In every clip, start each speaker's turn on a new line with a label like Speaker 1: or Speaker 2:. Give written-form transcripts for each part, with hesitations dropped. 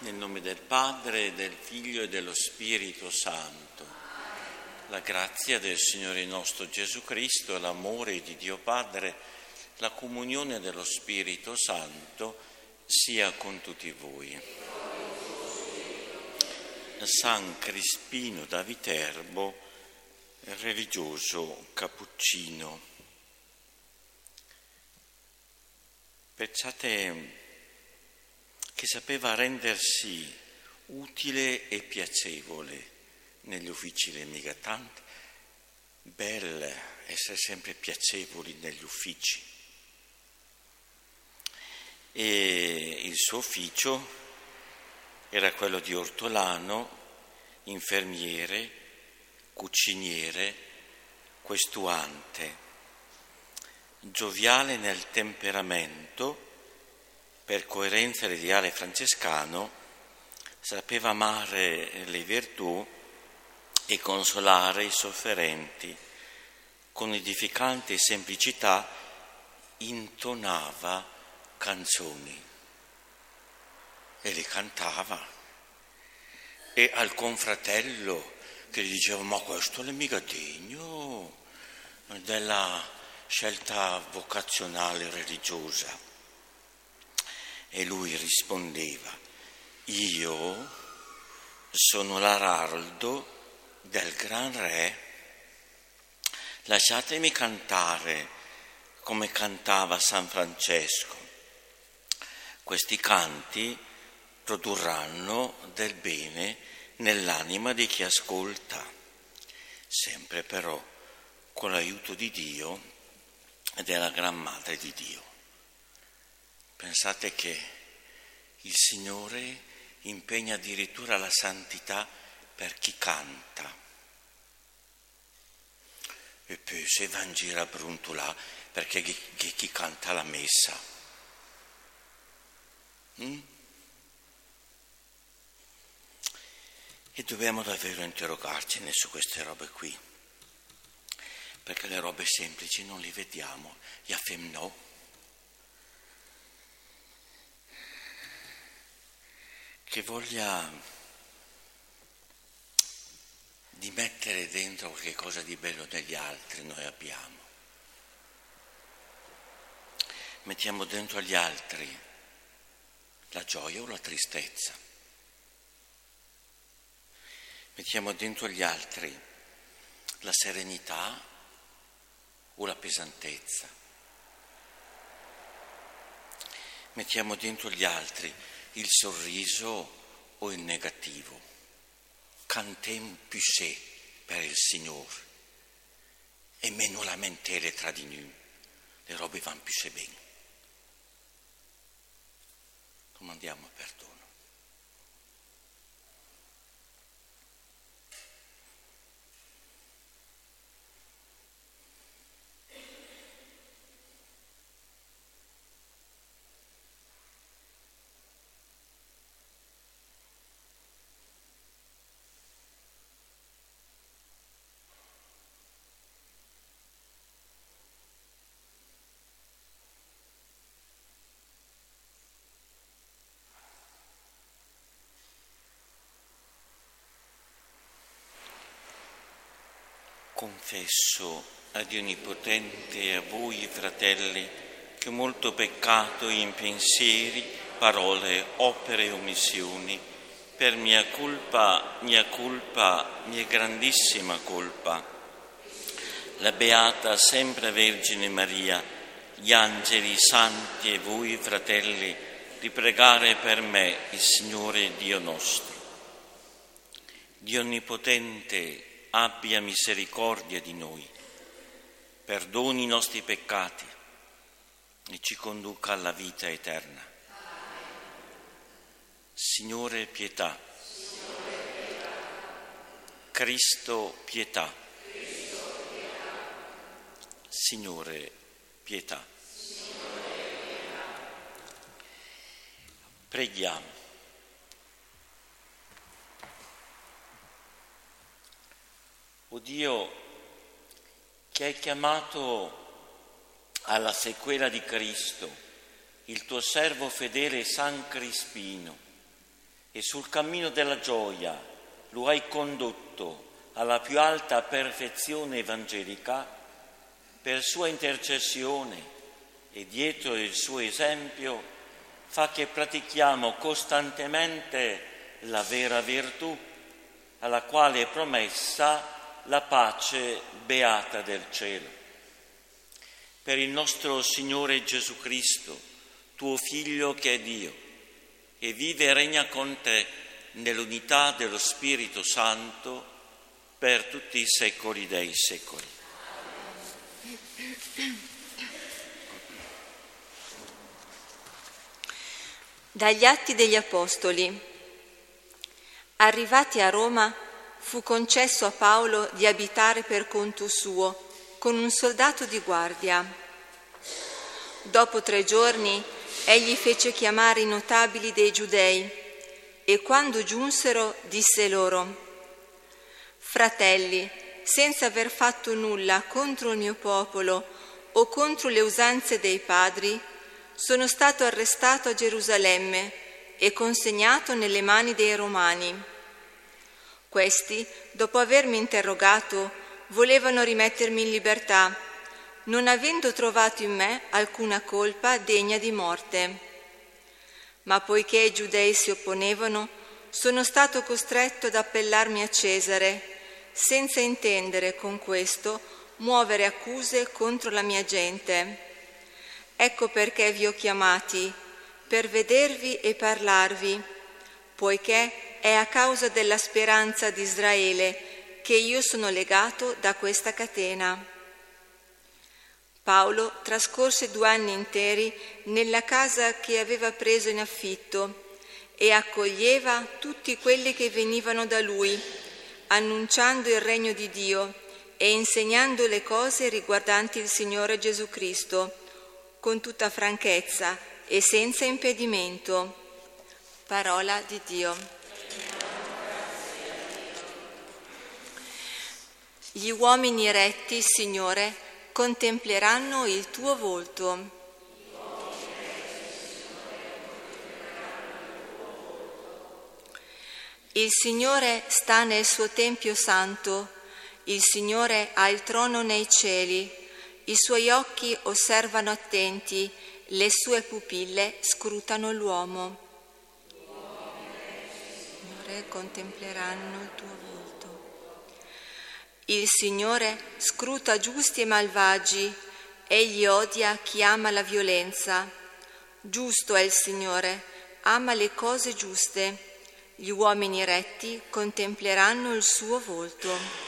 Speaker 1: Nel nome del Padre, del Figlio e dello Spirito Santo. La grazia del Signore nostro Gesù Cristo, l'amore di Dio Padre, la comunione dello Spirito Santo sia con tutti voi. San Crispino da Viterbo, religioso cappuccino. Pensate che sapeva rendersi utile e piacevole negli uffici dei migratanti. Bello essere sempre piacevoli negli uffici. E il suo ufficio era quello di ortolano, infermiere, cuciniere, questuante, gioviale nel temperamento. Per coerenza dell'ideale francescano, sapeva amare le virtù e consolare i sofferenti. Con edificante semplicità intonava canzoni e le cantava. E al confratello che gli diceva: ma questo non è mica degno della scelta vocazionale religiosa. E lui rispondeva: io sono l'araldo del gran re, lasciatemi cantare come cantava San Francesco. Questi canti produrranno del bene nell'anima di chi ascolta, sempre però con l'aiuto di Dio e della Gran Madre di Dio. Pensate che il Signore impegna addirittura la santità per chi canta. E poi se va in giro a brontolare perché chi canta la messa. E dobbiamo davvero interrogarci su queste robe qui, perché le robe semplici non le vediamo. Ja fem no. Che voglia di mettere dentro qualche cosa di bello negli altri noi abbiamo. Mettiamo dentro agli altri la gioia o la tristezza. Mettiamo dentro agli altri la serenità o la pesantezza. Mettiamo dentro agli altri il sorriso o il negativo. Cantem più sé per il Signore e meno lamentele tra di noi. Le robe vanno più se bene. Domandiamo perdono. Confesso a Dio Onnipotente e a voi, fratelli, che ho molto peccato in pensieri, parole, opere e omissioni, per mia colpa, mia grandissima colpa. La Beata sempre Vergine Maria, gli angeli, i santi e voi, fratelli, di pregare per me il Signore Dio nostro. Dio Onnipotente, abbia misericordia di noi, perdoni i nostri peccati e ci conduca alla vita eterna. Signore, pietà. Cristo, pietà. Signore, pietà. Preghiamo. O Dio, che hai chiamato alla sequela di Cristo il tuo servo fedele San Crispino, e sul cammino della gioia lo hai condotto alla più alta perfezione evangelica, per sua intercessione e dietro il suo esempio fa che pratichiamo costantemente la vera virtù, alla quale è promessa la pace beata del cielo. Per il nostro Signore Gesù Cristo, tuo Figlio che è Dio, e vive e regna con te nell'unità dello Spirito Santo per tutti i secoli dei secoli.
Speaker 2: Dagli Atti degli Apostoli. Arrivati a Roma, fu concesso a Paolo di abitare per conto suo con un soldato di guardia. Dopo 3 giorni egli fece chiamare i notabili dei Giudei e quando giunsero disse loro: «Fratelli, senza aver fatto nulla contro il mio popolo o contro le usanze dei padri, sono stato arrestato a Gerusalemme e consegnato nelle mani dei Romani. Questi, dopo avermi interrogato, volevano rimettermi in libertà, non avendo trovato in me alcuna colpa degna di morte. Ma poiché i giudei si opponevano, sono stato costretto ad appellarmi a Cesare, senza intendere con questo muovere accuse contro la mia gente. Ecco perché vi ho chiamati, per vedervi e parlarvi, poiché è a causa della speranza di Israele che io sono legato da questa catena». Paolo trascorse 2 anni interi nella casa che aveva preso in affitto e accoglieva tutti quelli che venivano da lui, annunciando il regno di Dio e insegnando le cose riguardanti il Signore Gesù Cristo, con tutta franchezza e senza impedimento. Parola di Dio. Gli uomini retti, Signore, contempleranno il tuo volto. Il Signore sta nel suo Tempio santo, il Signore ha il trono nei cieli, i suoi occhi osservano attenti, le sue pupille scrutano l'uomo. Signore, contempleranno il tuo volto. Il Signore scruta giusti e malvagi, egli odia chi ama la violenza. Giusto è il Signore, ama le cose giuste. Gli uomini retti contempleranno il suo volto.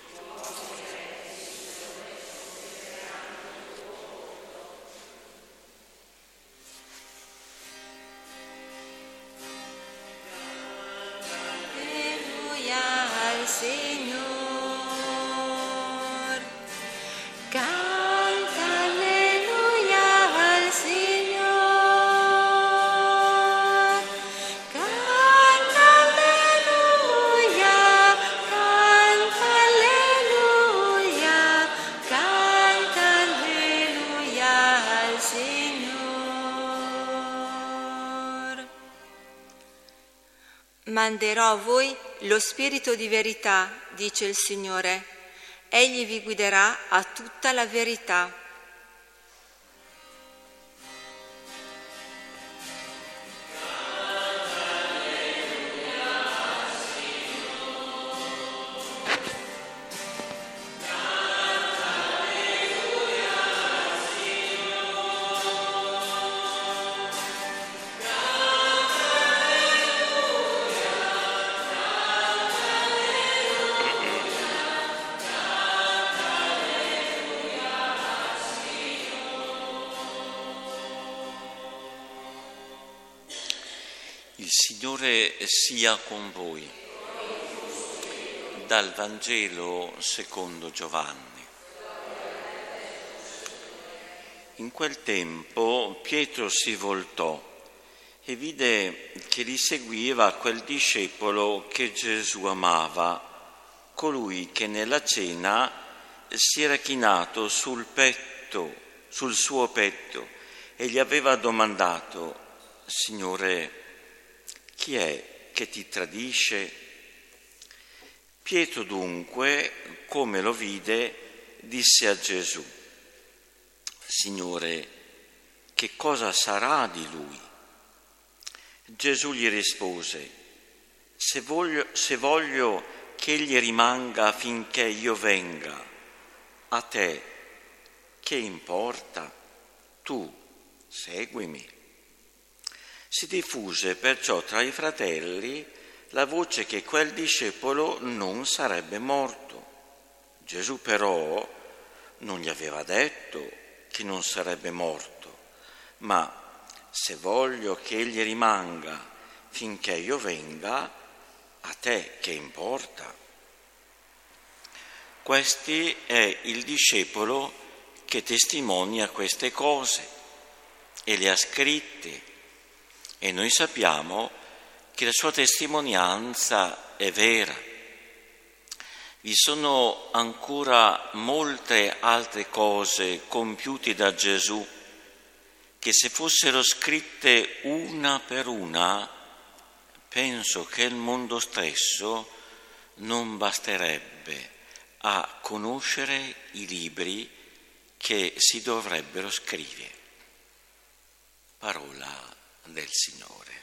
Speaker 2: Manderò a voi lo Spirito di verità, dice il Signore. Egli vi guiderà a tutta la verità.
Speaker 1: Il Signore sia con voi. Dal Vangelo secondo Giovanni. In quel tempo Pietro si voltò e vide che li seguiva quel discepolo che Gesù amava, colui che nella cena si era chinato sul suo petto, e gli aveva domandato: Signore, chi è che ti tradisce? Pietro dunque, come lo vide, disse a Gesù: Signore, che cosa sarà di lui? Gesù gli rispose: se voglio che egli rimanga finché io venga, a te che importa? Tu seguimi. Si diffuse perciò tra i fratelli la voce che quel discepolo non sarebbe morto. Gesù però non gli aveva detto che non sarebbe morto, ma se voglio che egli rimanga finché io venga, a te che importa? Questi è il discepolo che testimonia queste cose e le ha scritte, e noi sappiamo che la sua testimonianza è vera. Vi sono ancora molte altre cose compiute da Gesù che, se fossero scritte una per una, penso che il mondo stesso non basterebbe a conoscere i libri che si dovrebbero scrivere. Parola del Signore.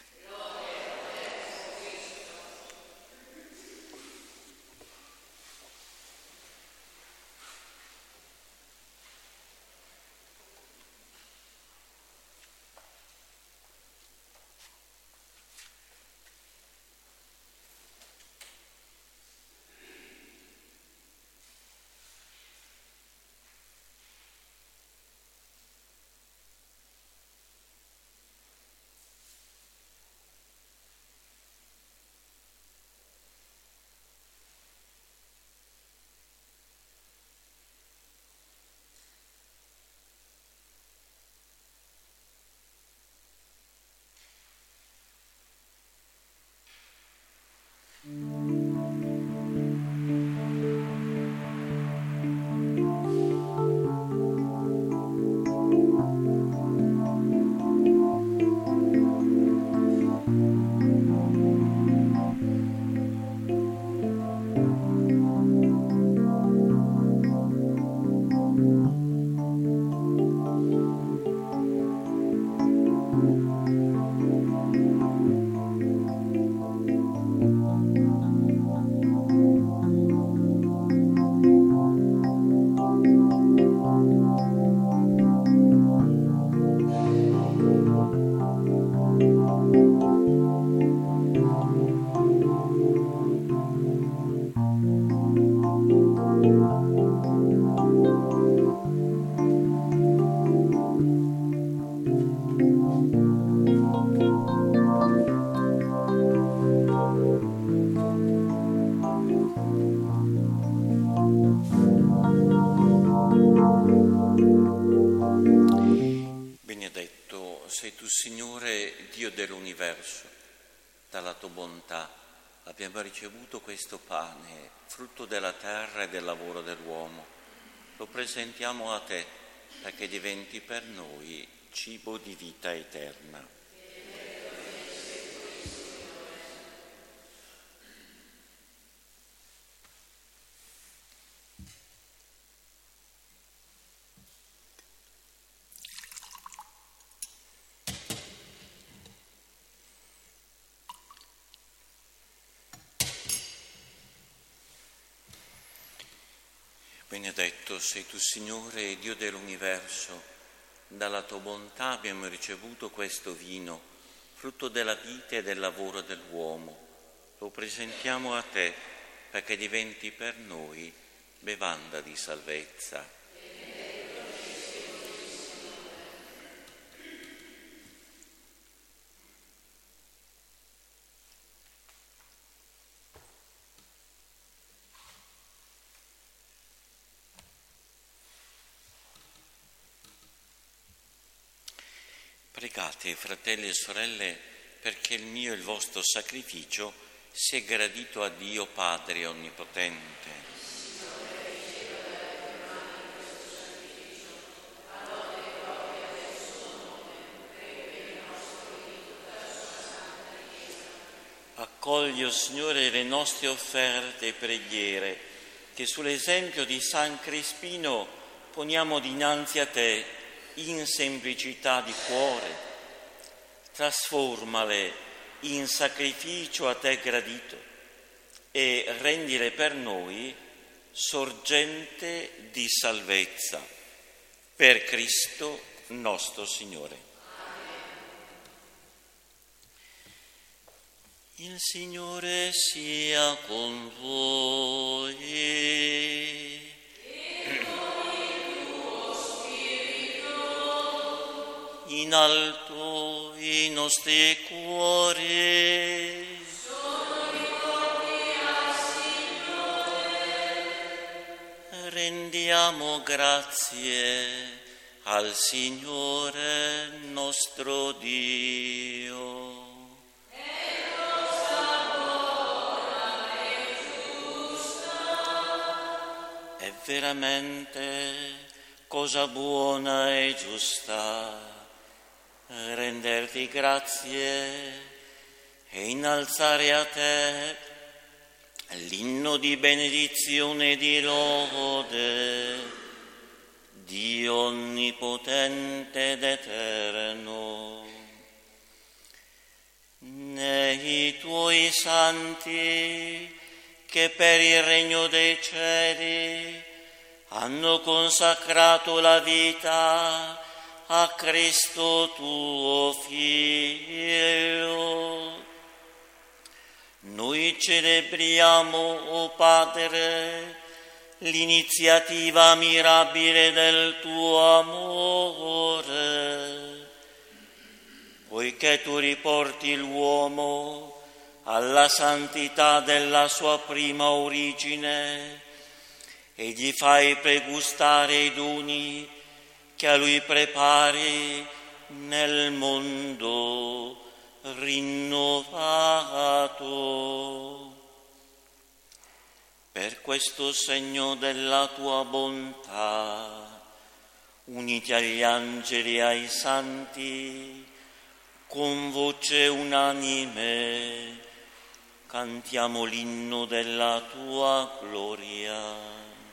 Speaker 1: Sei tu, Signore, Dio dell'universo. Dalla tua bontà abbiamo ricevuto questo pane, frutto della terra e del lavoro dell'uomo. Lo presentiamo a te perché diventi per noi cibo di vita eterna. Benedetto sei tu, Signore, Dio dell'universo. Dalla tua bontà abbiamo ricevuto questo vino, frutto della vita e del lavoro dell'uomo. Lo presentiamo a te perché diventi per noi bevanda di salvezza. Pregate, fratelli e sorelle, perché il mio e il vostro sacrificio sia gradito a Dio Padre Onnipotente. accogli, o Signore, le nostre offerte e preghiere, che sull'esempio di San Crispino poniamo dinanzi a Te in semplicità di cuore. Trasformale in sacrificio a Te gradito e rendile per noi sorgente di salvezza. Per Cristo nostro Signore. Il Signore sia con voi.
Speaker 3: E con il tuo spirito.
Speaker 1: In alto i nostri cuori.
Speaker 3: Sono rivolti al Signore.
Speaker 1: Rendiamo grazie al Signore nostro Dio. È veramente cosa buona e giusta renderti grazie e innalzare a Te l'inno di benedizione e di lode, Dio onnipotente ed eterno. Nei Tuoi santi che per il regno dei cieli hanno consacrato la vita a Cristo Tuo Figlio. Noi celebriamo, o Padre, l'iniziativa mirabile del Tuo amore, poiché Tu riporti l'uomo alla santità della sua prima origine e gli fai pregustare i doni che a lui prepari nel mondo rinnovato. Per questo segno della Tua bontà, uniti agli angeli e ai santi, con voce unanime cantiamo l'inno della Tua gloria.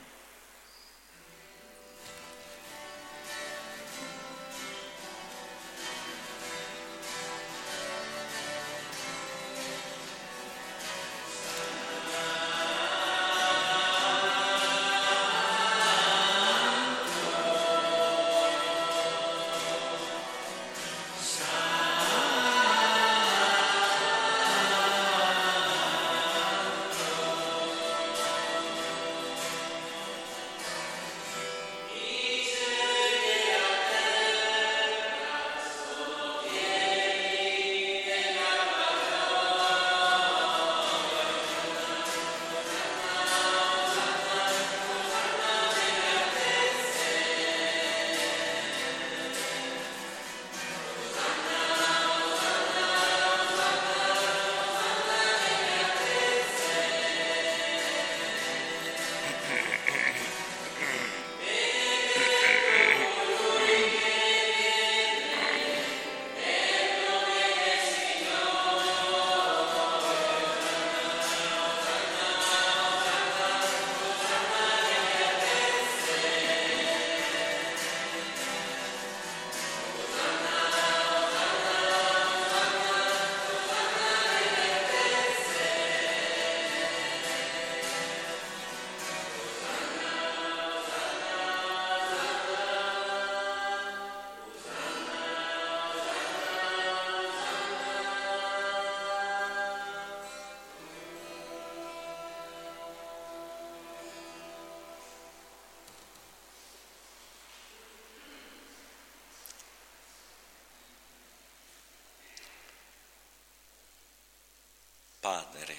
Speaker 1: Padre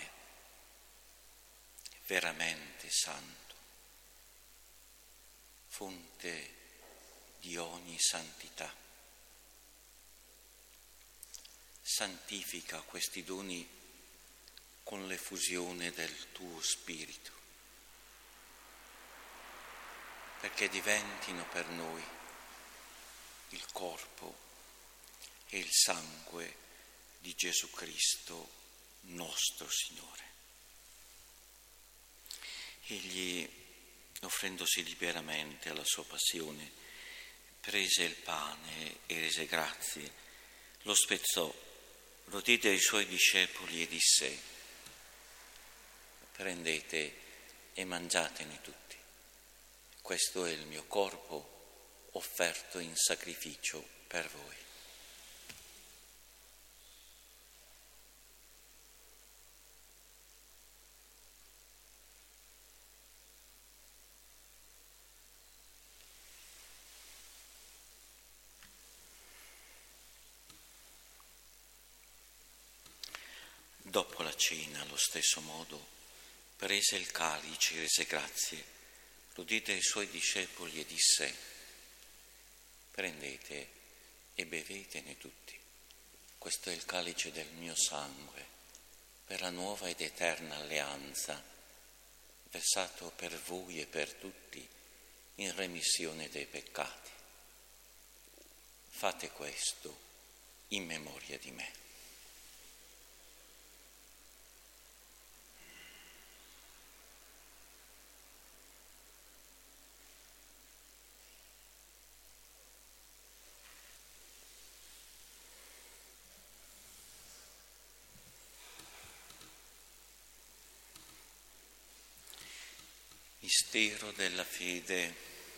Speaker 1: veramente santo, fonte di ogni santità, santifica questi doni con l'effusione del Tuo Spirito, perché diventino per noi il corpo e il sangue di Gesù Cristo, nostro Signore. Egli, offrendosi liberamente alla sua passione, prese il pane e rese grazie, lo spezzò, lo diede ai suoi discepoli e disse: prendete e mangiatene tutti. Questo è il mio corpo offerto in sacrificio per voi. Dopo la cena, allo stesso modo, prese il calice e rese grazie, lo diede ai suoi discepoli e disse: prendete e bevetene tutti. Questo è il calice del mio sangue, per la nuova ed eterna alleanza, versato per voi e per tutti in remissione dei peccati. Fate questo in memoria di me. Mistero della fede.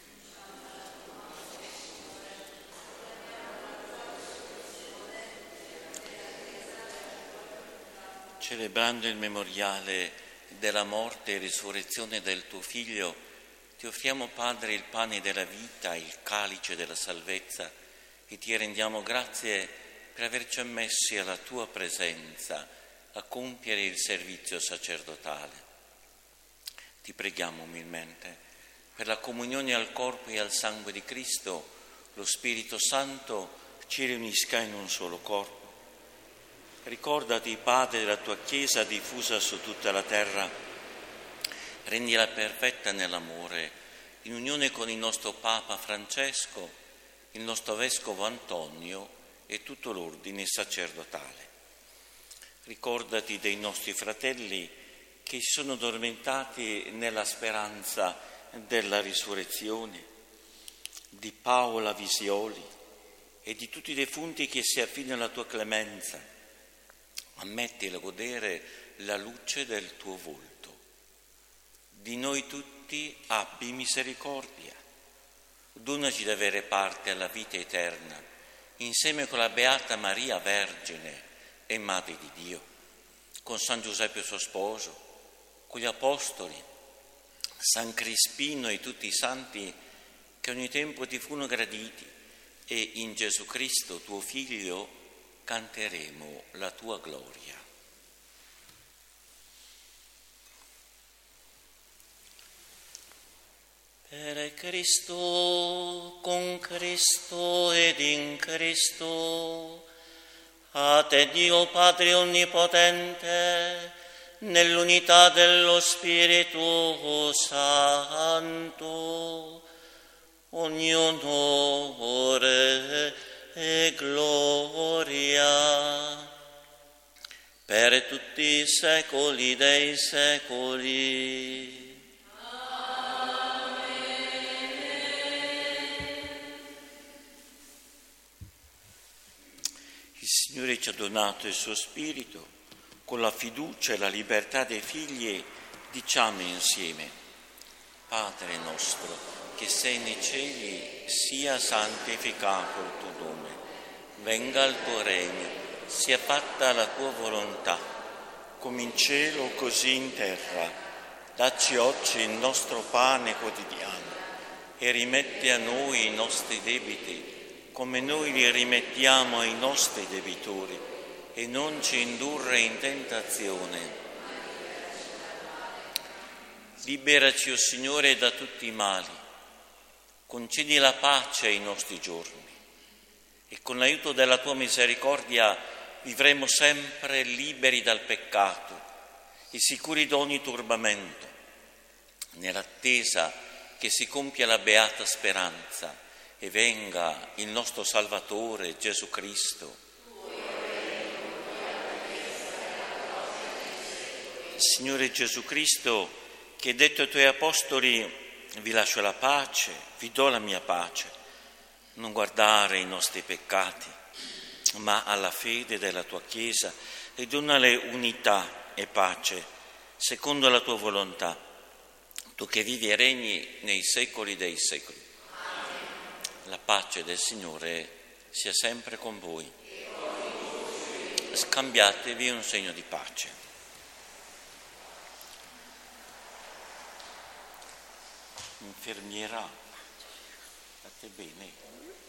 Speaker 1: Celebrando il memoriale della morte e risurrezione del tuo Figlio, ti offriamo, Padre, il pane della vita, il calice della salvezza, e ti rendiamo grazie per averci ammessi alla tua presenza a compiere il servizio sacerdotale. Ti preghiamo umilmente per la comunione al corpo e al sangue di Cristo, lo Spirito Santo ci riunisca in un solo corpo. Ricordati, Padre, della tua Chiesa diffusa su tutta la terra, rendila perfetta nell'amore, in unione con il nostro Papa Francesco, il nostro Vescovo Antonio e tutto l'ordine sacerdotale. Ricordati dei nostri fratelli che si sono addormentati nella speranza della risurrezione, di Paola Visioli e di tutti i defunti che si affidano alla tua clemenza. Ammettili a godere la luce del tuo volto. Di noi tutti abbi misericordia. Donaci di avere parte alla vita eterna, insieme con la Beata Maria Vergine e Madre di Dio, con San Giuseppe suo sposo, con gli Apostoli, San Crispino e tutti i santi che ogni tempo ti furono graditi, e in Gesù Cristo, tuo Figlio, canteremo la tua gloria. Per Cristo, con Cristo ed in Cristo, a te Dio Padre Onnipotente, nell'unità dello Spirito Santo, ogni onore e gloria per tutti i secoli dei secoli.
Speaker 3: Amen.
Speaker 1: Il Signore ci ha donato il suo Spirito. Con la fiducia e la libertà dei figli diciamo insieme: Padre nostro, che sei nei cieli, sia santificato il tuo nome. Venga il tuo regno, sia fatta la tua volontà, come in cielo così in terra. Dacci oggi il nostro pane quotidiano e rimetti a noi i nostri debiti, come noi li rimettiamo ai nostri debitori. E non ci indurre in tentazione. Liberaci, o Signore, da tutti i mali. Concedi la pace ai nostri giorni e con l'aiuto della tua misericordia vivremo sempre liberi dal peccato e sicuri da ogni turbamento, nell'attesa che si compia la beata speranza e venga il nostro Salvatore Gesù Cristo. Signore Gesù Cristo, che hai detto ai tuoi apostoli: vi lascio la pace, vi do la mia pace, non guardare i nostri peccati, ma alla fede della tua Chiesa, e donale unità e pace, secondo la tua volontà, tu che vivi e regni nei secoli dei secoli. La pace del Signore sia sempre con voi. Scambiatevi un segno di pace. Infermiera, state bene?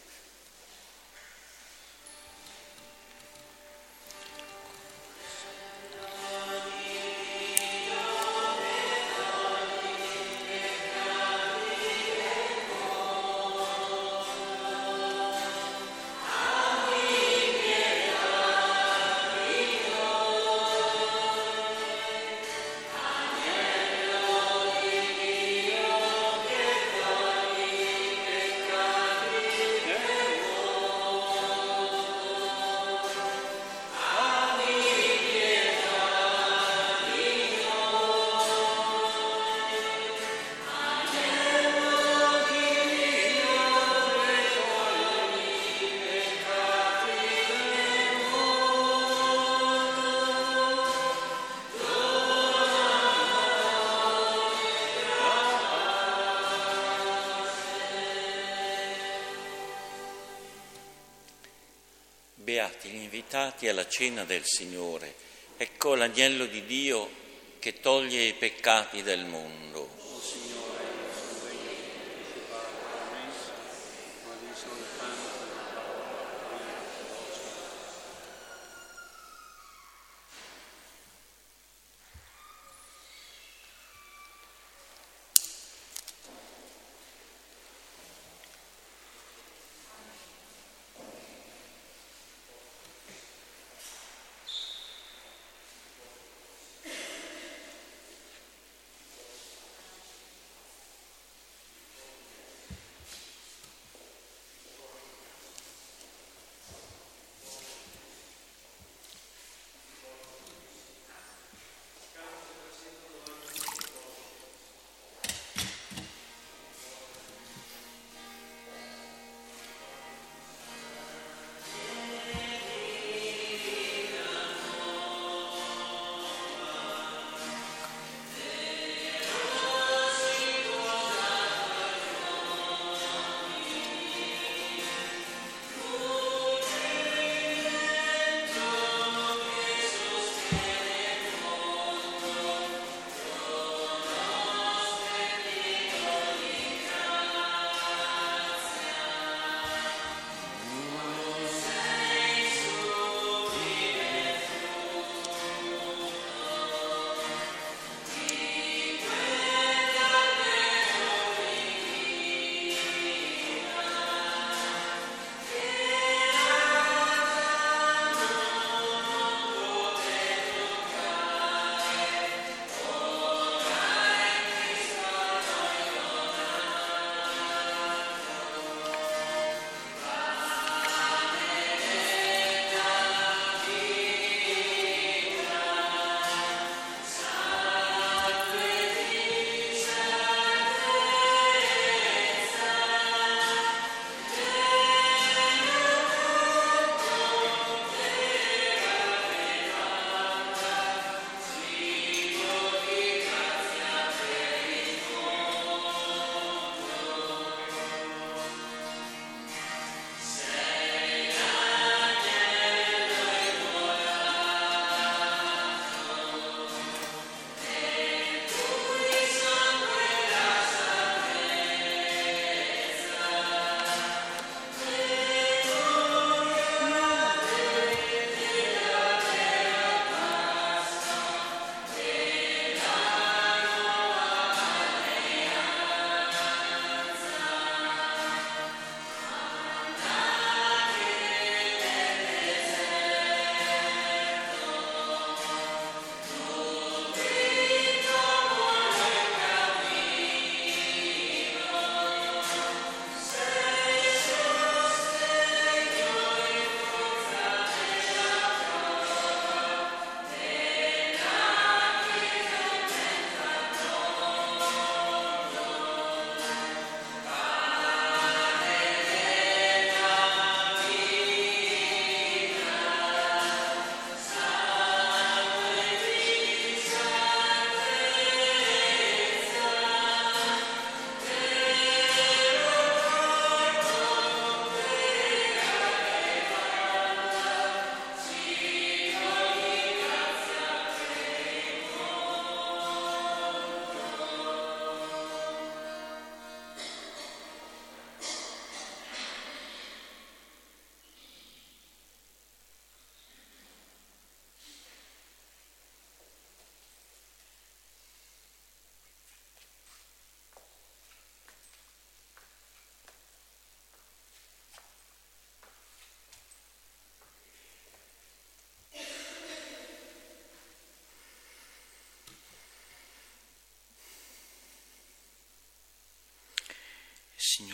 Speaker 1: Beati gli invitati alla cena del Signore. Ecco l'agnello di Dio che toglie i peccati del mondo.
Speaker 4: O Signore, non sono degno di partecipare alla messa, ma di soltanto la parola mia voce.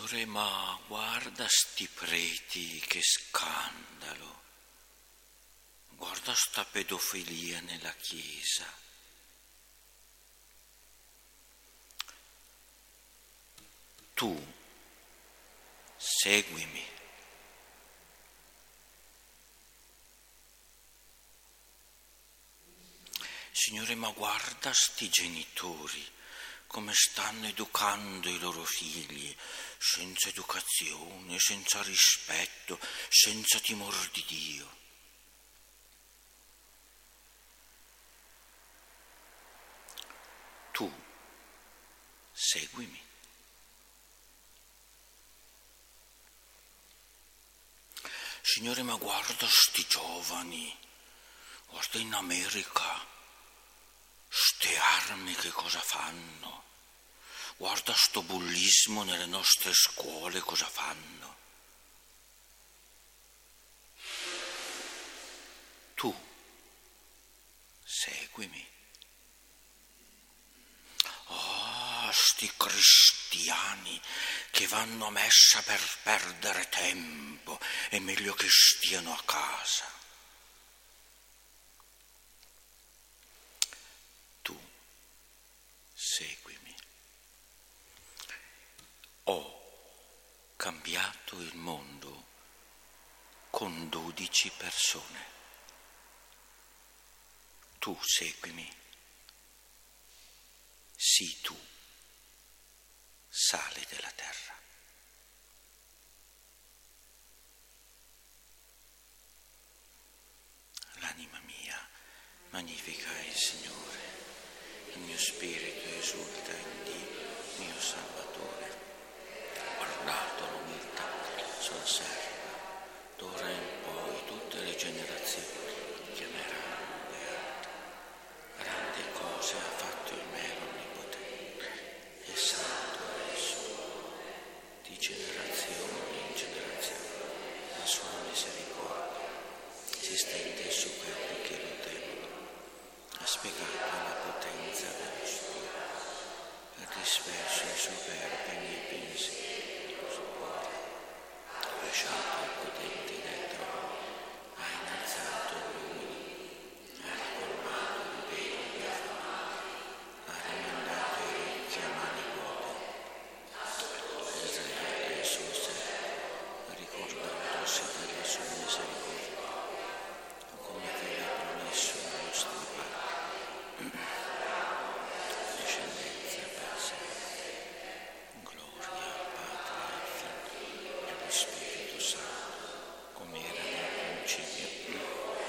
Speaker 1: Signore, ma guarda sti preti, che scandalo. Guarda sta pedofilia nella Chiesa. Tu seguimi. Signore, ma guarda sti genitori come stanno educando i loro figli, senza educazione, senza rispetto, senza timore di Dio. Tu seguimi. Signore, ma guarda sti giovani, guarda in America, ste armi che cosa fanno, guarda sto bullismo nelle nostre scuole cosa fanno. Tu seguimi. Sti cristiani che vanno a messa per perdere tempo, è meglio che stiano a casa. Tu seguimi. Ho cambiato il mondo con 12 persone. Tu seguimi. Sii tu sale della terra. L'anima mia magnifica il Signore, il mio spirito esulta in Dio, mio Salvatore. Guardate l'umiltà del suo servo, d'ora in poi tutte le generazioni chiameranno beato. Grandi cose ha fatto il mero Onnipotente, e santo è il suo, di generazione in generazione. La sua misericordia si stende su quelli che lo temono. Ha spiegato la potenza dello Spirito, ha disperso i superbi nei pensieri del suo cuore, ha lasciato i potenti del trono, ha innalzato gli umili, ha ricolmato i veri gli affamati, ha rimandato i ricchi a mani vuote. Israele, il suo servo, ha ricordandosi della sua misericordia, come aveva promesso ai nostri padri, discendenza per sempre. Gloria al Padre, al Figlio e allo Spirito Santo, come era nel principio.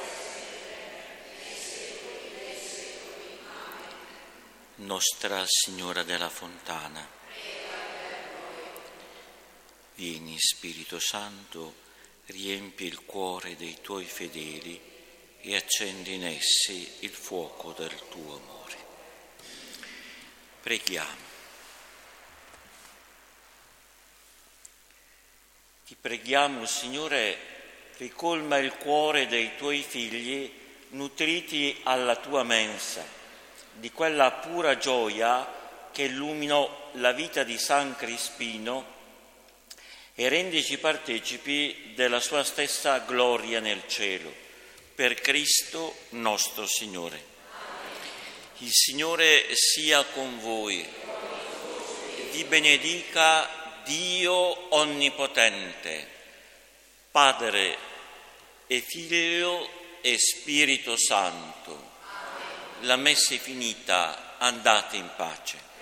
Speaker 1: Nostra Signora della Fontana, vieni Spirito Santo, riempi il cuore dei tuoi fedeli e accendi in essi il fuoco del tuo amore. Preghiamo. Ti preghiamo, Signore, ricolma il cuore dei tuoi figli nutriti alla tua mensa, di quella pura gioia che illuminò la vita di San Crispino, e rendici partecipi della sua stessa gloria nel cielo, per Cristo nostro Signore. Il Signore sia con voi, vi benedica Dio Onnipotente, Padre e Figlio e Spirito Santo. La messa è finita, andate in pace.